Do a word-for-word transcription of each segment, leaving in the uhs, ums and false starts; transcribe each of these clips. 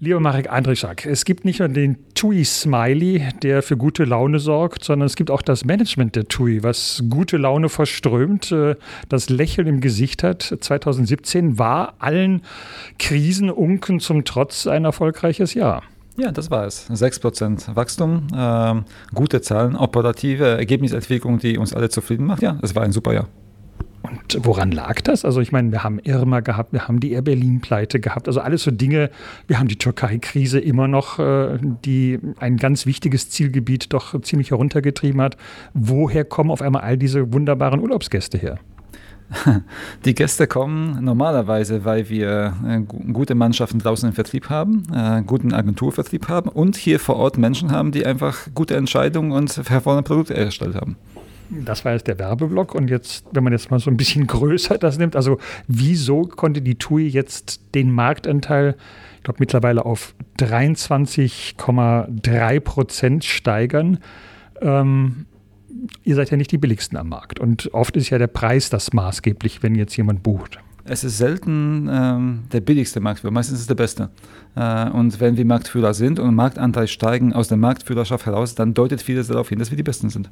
Lieber Marek Andrischak, es gibt nicht nur den TUI-Smiley, der für gute Laune sorgt, sondern es gibt auch das Management der TUI, was gute Laune verströmt, das Lächeln im Gesicht hat. zwanzig siebzehn war allen Krisenunken zum Trotz ein erfolgreiches Jahr. Ja, das war es. sechs Prozent Wachstum, äh, gute Zahlen, operative Ergebnisentwicklung, die uns alle zufrieden macht. Ja, es war ein super Jahr. Und woran lag das? Also ich meine, wir haben Irma gehabt, wir haben die Air Berlin-Pleite gehabt, also alles so Dinge, wir haben die Türkei-Krise immer noch, die ein ganz wichtiges Zielgebiet doch ziemlich heruntergetrieben hat. Woher kommen auf einmal all diese wunderbaren Urlaubsgäste her? Die Gäste kommen normalerweise, weil wir äh, gute Mannschaften draußen im Vertrieb haben, äh, guten Agenturvertrieb haben und hier vor Ort Menschen haben, die einfach gute Entscheidungen und hervorragende Produkte erstellt haben. Das war jetzt der Werbeblock und jetzt, wenn man jetzt mal so ein bisschen größer das nimmt, also wieso konnte die TUI jetzt den Marktanteil, ich glaube mittlerweile auf dreiundzwanzig Komma drei Prozent steigern? Ähm, ihr seid ja nicht die billigsten am Markt und oft ist ja der Preis das maßgeblich, wenn jetzt jemand bucht. Es ist selten ähm, der billigste Marktführer, meistens ist es der beste. Äh, und wenn wir Marktführer sind und Marktanteil steigen aus der Marktführerschaft heraus, dann deutet vieles darauf hin, dass wir die Besten sind.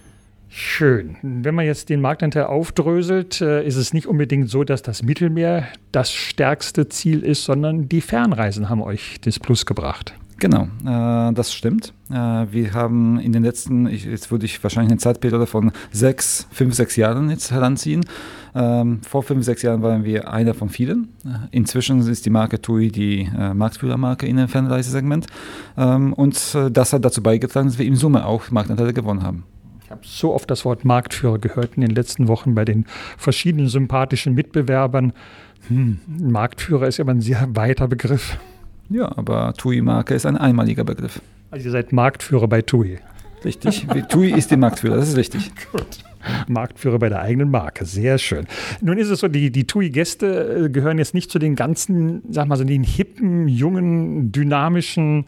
Schön. Wenn man jetzt den Marktanteil aufdröselt, ist es nicht unbedingt so, dass das Mittelmeer das stärkste Ziel ist, sondern die Fernreisen haben euch das Plus gebracht. Genau, äh, das stimmt. Äh, wir haben in den letzten, ich, jetzt würde ich wahrscheinlich eine Zeitperiode von sechs, fünf, sechs Jahren jetzt heranziehen. Ähm, vor fünf, sechs Jahren waren wir einer von vielen. Inzwischen ist die Marke TUI die äh, Marktführermarke in dem Fernreisesegment. Ähm, und äh, das hat dazu beigetragen, dass wir in Summe auch Marktanteile gewonnen haben. Ich habe so oft das Wort Marktführer gehört in den letzten Wochen bei den verschiedenen sympathischen Mitbewerbern. Hm, Marktführer ist ja immer ein sehr weiter Begriff. Ja, aber TUI-Marke ist ein einmaliger Begriff. Also ihr seid Marktführer bei TUI. Richtig, TUI ist die Marktführer, das ist richtig. Gut. Marktführer bei der eigenen Marke, sehr schön. Nun ist es so, die, die TUI-Gäste gehören jetzt nicht zu den ganzen, sag mal so, den hippen, jungen, dynamischen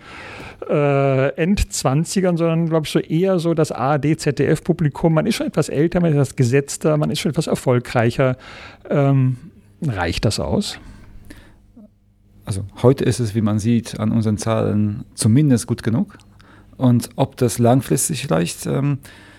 äh, Endzwanzigern, sondern glaube ich so eher so das A R D Z D F-Publikum. Man ist schon etwas älter, man ist etwas gesetzter, man ist schon etwas erfolgreicher. Ähm, reicht das aus? Also heute ist es, wie man sieht, an unseren Zahlen zumindest gut genug. Und ob das langfristig reicht, ähm,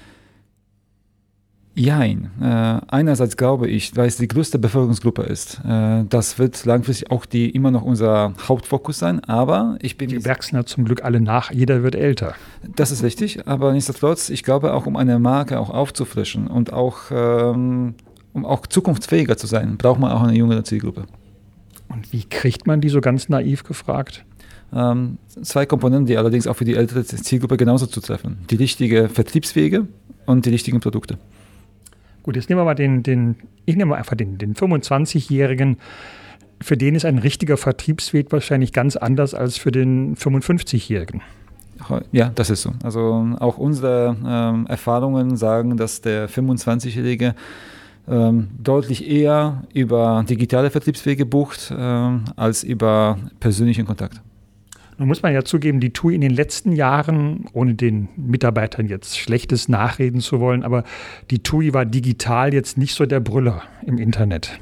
jein. Äh, einerseits glaube ich, weil es die größte Bevölkerungsgruppe ist, äh, das wird langfristig auch die immer noch unser Hauptfokus sein, aber ich bin... Die wachsen ja zum Glück alle nach, jeder wird älter. Das ist richtig, aber nichtsdestotrotz, ich glaube auch, um eine Marke auch aufzufrischen und auch, ähm, um auch zukunftsfähiger zu sein, braucht man auch eine jüngere Zielgruppe. Und wie kriegt man die, so ganz naiv gefragt? Ähm, zwei Komponenten, die allerdings auch für die ältere Zielgruppe genauso zutreffen. Die richtigen Vertriebswege und die richtigen Produkte. Gut, jetzt nehmen wir mal den, den ich nehme mal einfach den, den fünfundzwanzigjährigen. Für den ist ein richtiger Vertriebsweg wahrscheinlich ganz anders als für den fünfundfünfzigjährigen. Ja, das ist so. Also auch unsere ähm, Erfahrungen sagen, dass der fünfundzwanzigjährige ähm, deutlich eher über digitale Vertriebswege bucht, ähm, als über persönlichen Kontakt. Nun muss man ja zugeben, die TUI in den letzten Jahren, ohne den Mitarbeitern jetzt Schlechtes nachreden zu wollen, aber die TUI war digital jetzt nicht so der Brüller im Internet.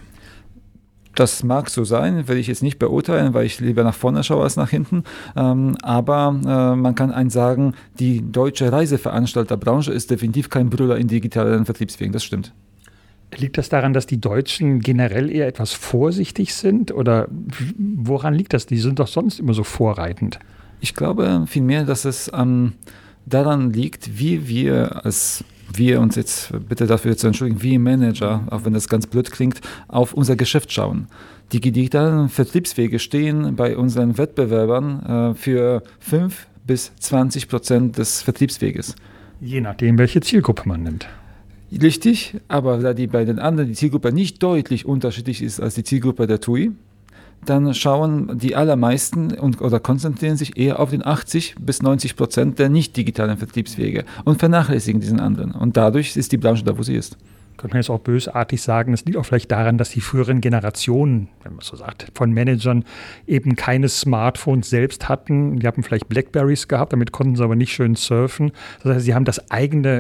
Das mag so sein, will ich jetzt nicht beurteilen, weil ich lieber nach vorne schaue als nach hinten. Ähm, aber äh, man kann eins sagen, die deutsche Reiseveranstalterbranche ist definitiv kein Brüller in digitalen Vertriebswegen, das stimmt. Liegt das daran, dass die Deutschen generell eher etwas vorsichtig sind? Oder woran liegt das? Die sind doch sonst immer so vorreitend. Ich glaube vielmehr, dass es ähm, daran liegt, wie wir als wir uns jetzt, bitte dafür zu entschuldigen, wie Manager, auch wenn das ganz blöd klingt, auf unser Geschäft schauen. Die digitalen Vertriebswege stehen bei unseren Wettbewerbern äh, für fünf bis zwanzig Prozent des Vertriebsweges. Je nachdem, welche Zielgruppe man nimmt. Richtig, aber da die bei den anderen die Zielgruppe nicht deutlich unterschiedlich ist als die Zielgruppe der TUI, dann schauen die allermeisten und, oder konzentrieren sich eher auf den achtzig bis neunzig Prozent der nicht digitalen Vertriebswege und vernachlässigen diesen anderen. Und dadurch ist die Branche da, wo sie ist. Könnte man jetzt auch bösartig sagen, es liegt auch vielleicht daran, dass die früheren Generationen, wenn man so sagt, von Managern eben keine Smartphones selbst hatten. Die haben vielleicht Blackberries gehabt, damit konnten sie aber nicht schön surfen. Das heißt, sie haben das eigene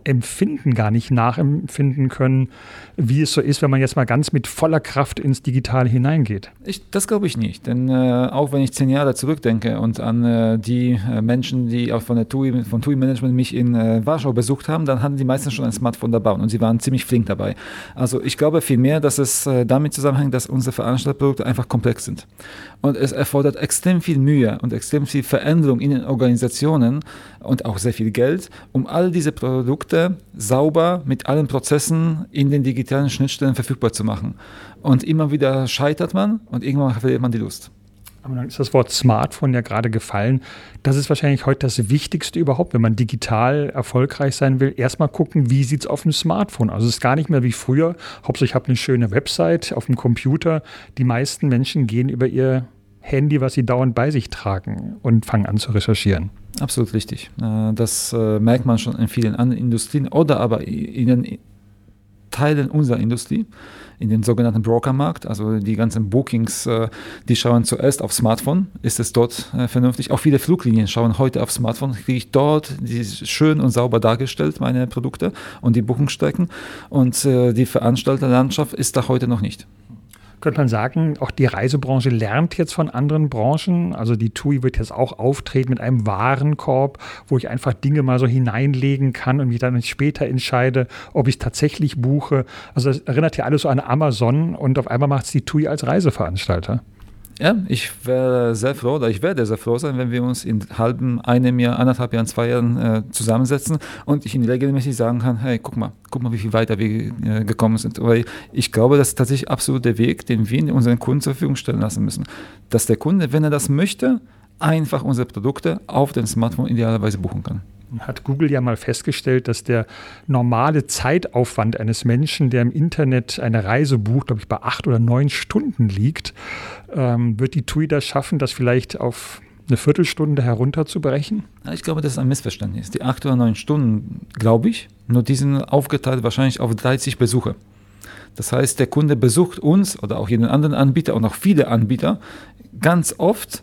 Empfinden gar nicht nachempfinden können, wie es so ist, wenn man jetzt mal ganz mit voller Kraft ins Digitale hineingeht. Ich, das glaube ich nicht, denn äh, auch wenn ich zehn Jahre zurückdenke und an äh, die äh, Menschen, die auch von der T U I, von T U I-Management mich in äh, Warschau besucht haben, dann hatten die meisten schon ein Smartphone dabei und sie waren ziemlich flink dabei. Also ich glaube vielmehr, dass es äh, damit zusammenhängt, dass unsere Veranstaltungsprodukte einfach komplex sind. Und es erfordert extrem viel Mühe und extrem viel Veränderung in den Organisationen und auch sehr viel Geld, um all diese Produkte sauber mit allen Prozessen in den digitalen Schnittstellen verfügbar zu machen. Und immer wieder scheitert man und irgendwann verliert man die Lust. Aber dann ist das Wort Smartphone ja gerade gefallen. Das ist wahrscheinlich heute das Wichtigste überhaupt, wenn man digital erfolgreich sein will. Erstmal gucken, wie sieht es auf dem Smartphone aus. Also es ist gar nicht mehr wie früher. Hauptsache, ich habe eine schöne Website auf dem Computer. Die meisten Menschen gehen über ihr Handy, was sie dauernd bei sich tragen und fangen an zu recherchieren. Absolut richtig. Das merkt man schon in vielen anderen Industrien oder aber in den Teilen unserer Industrie, in den sogenannten Brokermarkt, also die ganzen Bookings, die schauen zuerst auf Smartphone, ist es dort vernünftig. Auch viele Fluglinien schauen heute auf Smartphone, kriege ich dort die schön und sauber dargestellt, meine Produkte und die Buchungsstrecken, und die Veranstalterlandschaft ist da heute noch nicht. Könnte man sagen, auch die Reisebranche lernt jetzt von anderen Branchen. Also die T U I wird jetzt auch auftreten mit einem Warenkorb, wo ich einfach Dinge mal so hineinlegen kann und mich dann später entscheide, ob ich es tatsächlich buche. Also das erinnert ja alles so an Amazon und auf einmal macht es die T U I als Reiseveranstalter. Ja, ich wäre sehr froh, oder ich werde sehr froh sein, wenn wir uns in halben, einem Jahr, anderthalb Jahren, zwei Jahren äh, zusammensetzen und ich Ihnen regelmäßig sagen kann, hey, guck mal, guck mal, wie viel weiter wir äh, gekommen sind. Weil ich glaube, das ist tatsächlich absolut der Weg, den wir unseren Kunden zur Verfügung stellen lassen müssen. Dass der Kunde, wenn er das möchte, einfach unsere Produkte auf dem Smartphone idealerweise buchen kann. Hat Google ja mal festgestellt, dass der normale Zeitaufwand eines Menschen, der im Internet eine Reise bucht, glaube ich, bei acht oder neun Stunden liegt. Ähm, wird die T U I das schaffen, das vielleicht auf eine Viertelstunde herunterzubrechen? Ich glaube, das ist ein Missverständnis. Die acht oder neun Stunden, glaube ich, nur die sind aufgeteilt wahrscheinlich auf dreißig Besuche. Das heißt, der Kunde besucht uns oder auch jeden anderen Anbieter und auch viele Anbieter ganz oft,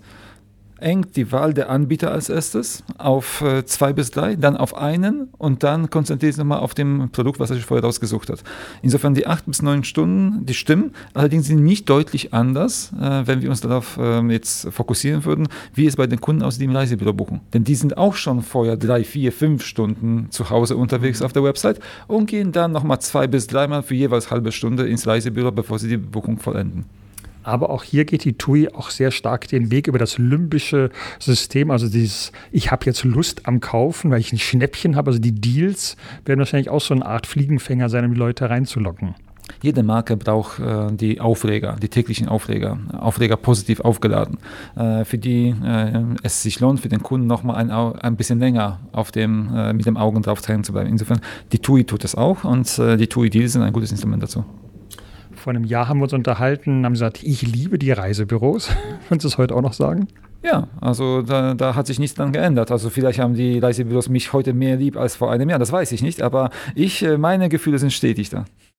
engt die Wahl der Anbieter als erstes auf äh, zwei bis drei, dann auf einen und dann konzentriert sich nochmal auf dem Produkt, was er sich vorher rausgesucht hat. Insofern die acht bis neun Stunden, die stimmen, allerdings sind nicht deutlich anders, äh, wenn wir uns darauf äh, jetzt fokussieren würden, wie es bei den Kunden aussieht, die im Reisebüro buchen. Denn die sind auch schon vorher drei, vier, fünf Stunden zu Hause unterwegs auf der Website und gehen dann nochmal zwei bis dreimal für jeweils halbe Stunde ins Reisebüro, bevor sie die Buchung vollenden. Aber auch hier geht die T U I auch sehr stark den Weg über das limbische System. Also dieses, ich habe jetzt Lust am Kaufen, weil ich ein Schnäppchen habe. Also die Deals werden wahrscheinlich auch so eine Art Fliegenfänger sein, um die Leute reinzulocken. Jede Marke braucht äh, die Aufreger, die täglichen Aufreger, Aufreger positiv aufgeladen, äh, für die äh, es sich lohnt, für den Kunden nochmal ein, ein bisschen länger auf dem, äh, mit dem Augen drauf dran zu bleiben. Insofern, die T U I tut das auch und äh, die T U I-Deals sind ein gutes Instrument dazu. Vor einem Jahr haben wir uns unterhalten, haben gesagt, ich liebe die Reisebüros. Würden Sie es heute auch noch sagen? Ja, also da, da hat sich nichts dran geändert. Also vielleicht haben die Reisebüros mich heute mehr lieb als vor einem Jahr, das weiß ich nicht, aber ich, meine Gefühle sind stetig da.